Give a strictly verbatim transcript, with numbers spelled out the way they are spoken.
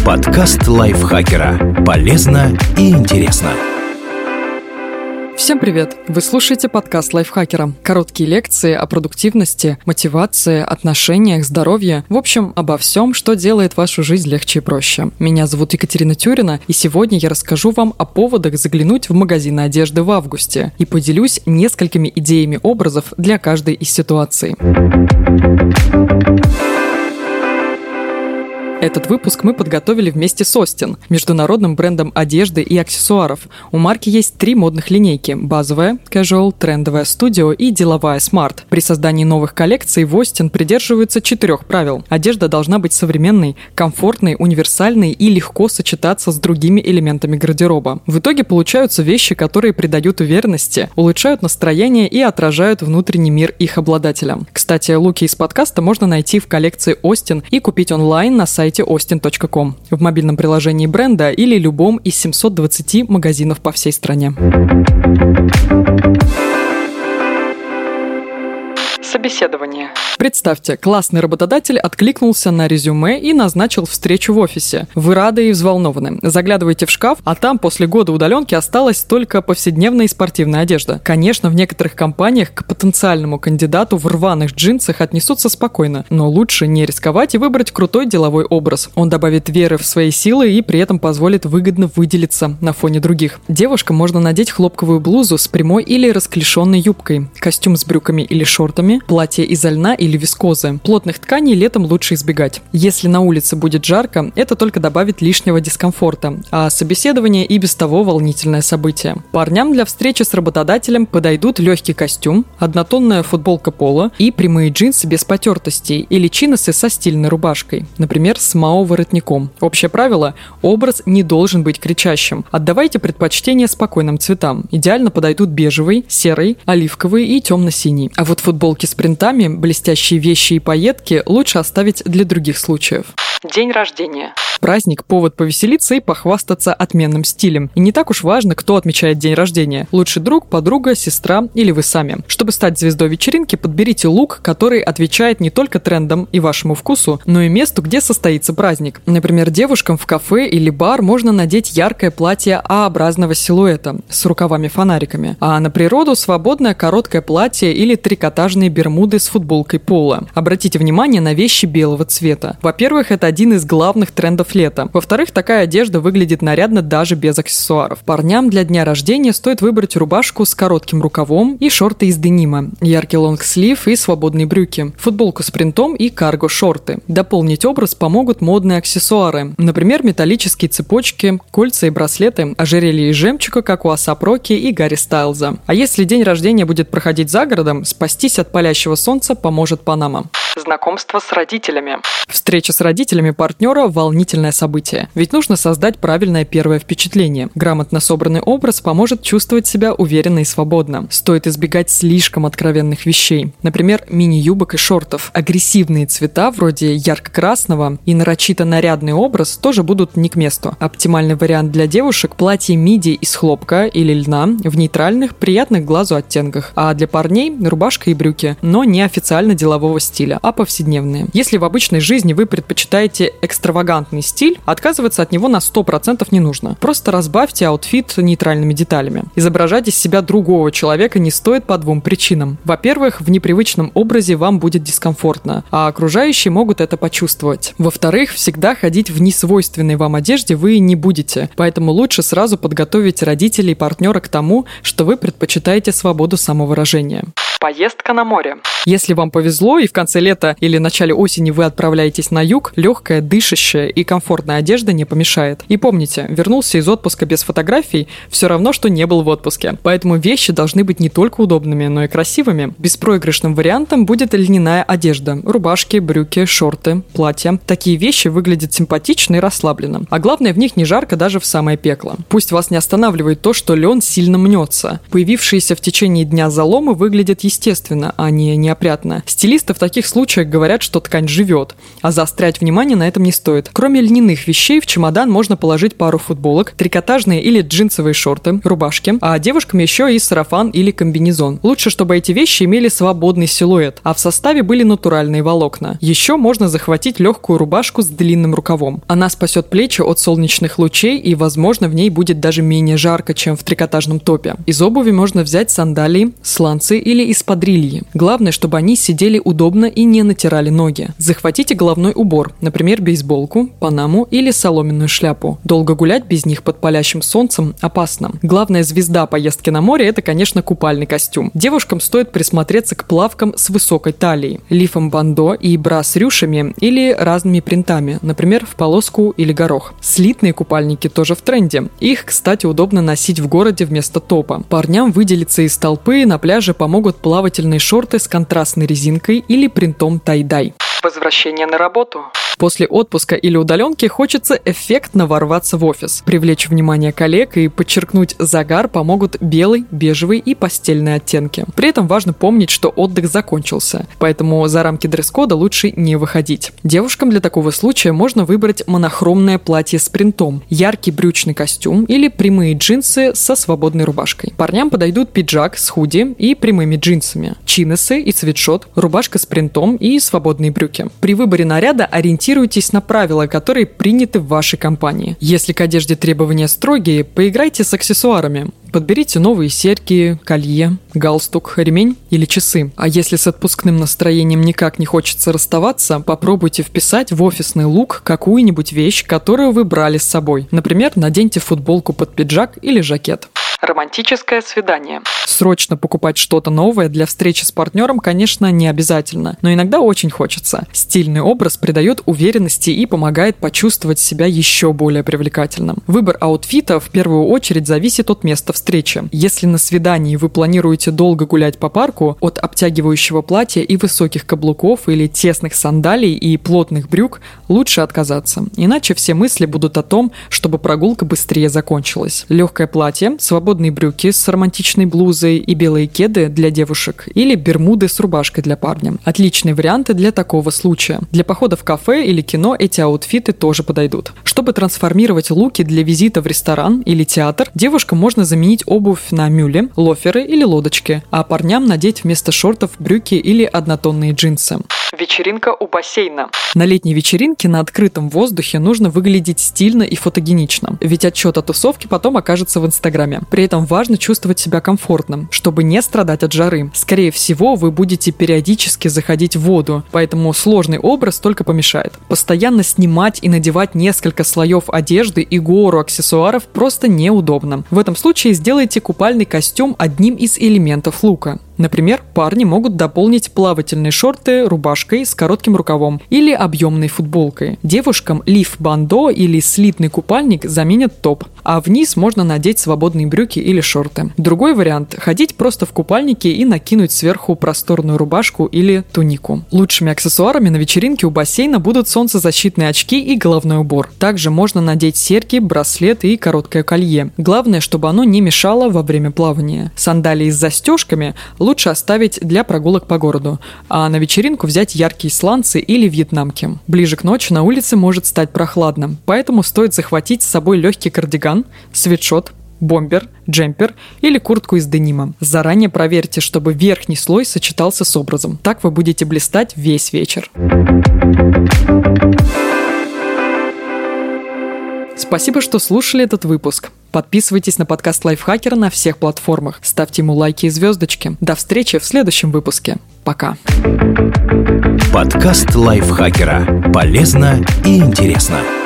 Подкаст лайфхакера. Полезно и интересно. Всем привет! Вы слушаете подкаст лайфхакера. Короткие лекции о продуктивности, мотивации, отношениях, здоровье. В общем, обо всем, что делает вашу жизнь легче и проще. Меня зовут Екатерина Тюрина, и сегодня я расскажу вам о поводах заглянуть в магазины одежды в августе и поделюсь несколькими идеями образов для каждой из ситуаций. Этот выпуск мы подготовили вместе с Остин, международным брендом одежды и аксессуаров. У марки есть три модных линейки – базовая, casual, трендовая, studio и деловая smart. При создании новых коллекций в Остин придерживаются четырех правил. Одежда должна быть современной, комфортной, универсальной и легко сочетаться с другими элементами гардероба. В итоге получаются вещи, которые придают уверенности, улучшают настроение и отражают внутренний мир их обладателя. Кстати, луки из подкаста можно найти в коллекции Остин и купить онлайн на сайте остин точка ком, в мобильном приложении бренда или любом из семисот двадцати магазинов по всей стране. Собеседование. Представьте, классный работодатель откликнулся на резюме и назначил встречу в офисе. Вы рады и взволнованы. Заглядываете в шкаф, а там после года удаленки осталась только повседневная и спортивная одежда. Конечно, в некоторых компаниях к потенциальному кандидату в рваных джинсах отнесутся спокойно, но лучше не рисковать и выбрать крутой деловой образ. Он добавит веры в свои силы и при этом позволит выгодно выделиться на фоне других. Девушкам можно надеть хлопковую блузу с прямой или расклешенной юбкой, костюм с брюками или шортами, платье изо льна или вискозы. Плотных тканей летом лучше избегать. Если на улице будет жарко, это только добавит лишнего дискомфорта, а собеседование и без того волнительное событие. Парням для встречи с работодателем подойдут легкий костюм, однотонная футболка поло и прямые джинсы без потертостей или чиносы со стильной рубашкой, например, с мао-воротником. Общее правило – образ не должен быть кричащим. Отдавайте предпочтение спокойным цветам. Идеально подойдут бежевый, серый, оливковый и темно-синий. А вот футболки с принтами, блестящие вещи и пайетки лучше оставить для других случаев. День рождения. Праздник – повод повеселиться и похвастаться отменным стилем. И не так уж важно, кто отмечает день рождения. Лучший друг, подруга, сестра или вы сами. Чтобы стать звездой вечеринки, подберите лук, который отвечает не только трендам и вашему вкусу, но и месту, где состоится праздник. Например, девушкам в кафе или бар можно надеть яркое платье А-образного силуэта с рукавами-фонариками, а на природу свободное короткое платье или трикотажные бермуды с футболкой поло. Обратите внимание на вещи белого цвета. Во-первых, это один из главных трендов лета. Во-вторых, такая одежда выглядит нарядно даже без аксессуаров. Парням для дня рождения стоит выбрать рубашку с коротким рукавом и шорты из денима, яркий лонгслив и свободные брюки, футболку с принтом и карго-шорты. Дополнить образ помогут модные аксессуары, например, металлические цепочки, кольца и браслеты, ожерелья из жемчуга, как у А$эй пи Rocky и Гарри Стайлза. А если день рождения будет проходить за городом, спастись от палящего солнца поможет панама. Знакомство с родителями. Встреча с родителями партнера – волнительное событие. Ведь нужно создать правильное первое впечатление. Грамотно собранный образ поможет чувствовать себя уверенно и свободно. Стоит избегать слишком откровенных вещей. Например, мини-юбок и шортов. Агрессивные цвета, вроде ярко-красного, и нарочито нарядный образ тоже будут не к месту. Оптимальный вариант для девушек – платье миди из хлопка или льна в нейтральных, приятных глазу оттенках. А для парней – рубашка и брюки, но не официально делового стиля, а повседневные. Если в обычной жизни вы предпочитаете экстравагантный стиль, отказываться от него на сто процентов не нужно. Просто разбавьте аутфит нейтральными деталями. Изображать из себя другого человека не стоит по двум причинам. Во-первых, в непривычном образе вам будет дискомфортно, а окружающие могут это почувствовать. Во-вторых, всегда ходить в несвойственной вам одежде вы не будете, поэтому лучше сразу подготовить родителей и партнера к тому, что вы предпочитаете свободу самовыражения. Поездка на море. Если вам повезло и в конце лета или начале осени вы отправляетесь на юг, легкая, дышащая и комфортная одежда не помешает. И помните, вернулся из отпуска без фотографий – все равно, что не был в отпуске. Поэтому вещи должны быть не только удобными, но и красивыми. Беспроигрышным вариантом будет льняная одежда – рубашки, брюки, шорты, платья. Такие вещи выглядят симпатично и расслабленно. А главное, в них не жарко даже в самое пекло. Пусть вас не останавливает то, что лен сильно мнется. Появившиеся в течение дня заломы выглядят естественно. естественно, а не неопрятно. Стилисты в таких случаях говорят, что ткань живет, а заострять внимание на этом не стоит. Кроме льняных вещей, в чемодан можно положить пару футболок, трикотажные или джинсовые шорты, рубашки, а девушкам еще и сарафан или комбинезон. Лучше, чтобы эти вещи имели свободный силуэт, а в составе были натуральные волокна. Еще можно захватить легкую рубашку с длинным рукавом. Она спасет плечи от солнечных лучей и, возможно, в ней будет даже менее жарко, чем в трикотажном топе. Из обуви можно взять сандалии, сланцы или эспадрильи. Главное, чтобы они сидели удобно и не натирали ноги. Захватите головной убор, например, бейсболку, панаму или соломенную шляпу. Долго гулять без них под палящим солнцем опасно. Главная звезда поездки на море – это, конечно, купальный костюм. Девушкам стоит присмотреться к плавкам с высокой талией, лифом бандо и бра с рюшами или разными принтами, например, в полоску или горох. Слитные купальники тоже в тренде. Их, кстати, удобно носить в городе вместо топа. Парням выделиться из толпы на пляже помогут плавательные шорты с контрастной резинкой или принтом тай-дай. Возвращение на работу. После отпуска или удаленки хочется эффектно ворваться в офис. Привлечь внимание коллег и подчеркнуть загар помогут белый, бежевый и постельные оттенки. При этом важно помнить, что отдых закончился, поэтому за рамки дресс-кода лучше не выходить. Девушкам для такого случая можно выбрать монохромное платье с принтом, яркий брючный костюм или прямые джинсы со свободной рубашкой. Парням подойдут пиджак с худи и прямыми джинсами, чиносы и свитшот, рубашка с принтом и свободные брюки. При выборе наряда ориентируйтесь Ориентируйтесь на правила, которые приняты в вашей компании. Если к одежде требования строгие, поиграйте с аксессуарами. Подберите новые серьги, колье, галстук, ремень или часы. А если с отпускным настроением никак не хочется расставаться, попробуйте вписать в офисный лук какую-нибудь вещь, которую вы брали с собой. Например, наденьте футболку под пиджак или жакет. Романтическое свидание. Срочно покупать что-то новое для встречи с партнером, конечно, не обязательно, но иногда очень хочется. Стильный образ придает уверенности и помогает почувствовать себя еще более привлекательным. Выбор аутфита в первую очередь зависит от места встречи. Если на свидании вы планируете долго гулять по парку, от обтягивающего платья и высоких каблуков или тесных сандалий и плотных брюк лучше отказаться, иначе все мысли будут о том, чтобы прогулка быстрее закончилась. Легкое платье, свободное Свободные брюки с романтичной блузой и белые кеды для девушек или бермуды с рубашкой для парня. Отличные варианты для такого случая. Для похода в кафе или кино эти аутфиты тоже подойдут. Чтобы трансформировать луки для визита в ресторан или театр, девушкам можно заменить обувь на мюле, лоферы или лодочки, а парням надеть вместо шортов брюки или однотонные джинсы. Вечеринка у бассейна. На летней вечеринке на открытом воздухе нужно выглядеть стильно и фотогенично, ведь отчет о тусовке потом окажется в Инстаграме. При этом важно чувствовать себя комфортным, чтобы не страдать от жары. Скорее всего, вы будете периодически заходить в воду, поэтому сложный образ только помешает. Постоянно снимать и надевать несколько слоев одежды и гору аксессуаров просто неудобно. В этом случае сделайте купальный костюм одним из элементов лука. Например, парни могут дополнить плавательные шорты рубашкой с коротким рукавом или объемной футболкой. Девушкам лиф-бандо или слитный купальник заменят топ, а вниз можно надеть свободные брюки или шорты. Другой вариант – ходить просто в купальнике и накинуть сверху просторную рубашку или тунику. Лучшими аксессуарами на вечеринке у бассейна будут солнцезащитные очки и головной убор. Также можно надеть серьги, браслет и короткое колье. Главное, чтобы оно не мешало во время плавания. Сандалии с застежками лучше оставить для прогулок по городу, а на вечеринку взять яркие сланцы или вьетнамки. Ближе к ночи на улице может стать прохладно, поэтому стоит захватить с собой легкий кардиган, свитшот, бомбер, джемпер или куртку из денима. Заранее проверьте, чтобы верхний слой сочетался с образом. Так вы будете блистать весь вечер. Спасибо, что слушали этот выпуск. Подписывайтесь на подкаст Лайфхакера на всех платформах. Ставьте ему лайки и звездочки. До встречи в следующем выпуске. Пока. Подкаст Лайфхакера. Полезно и интересно.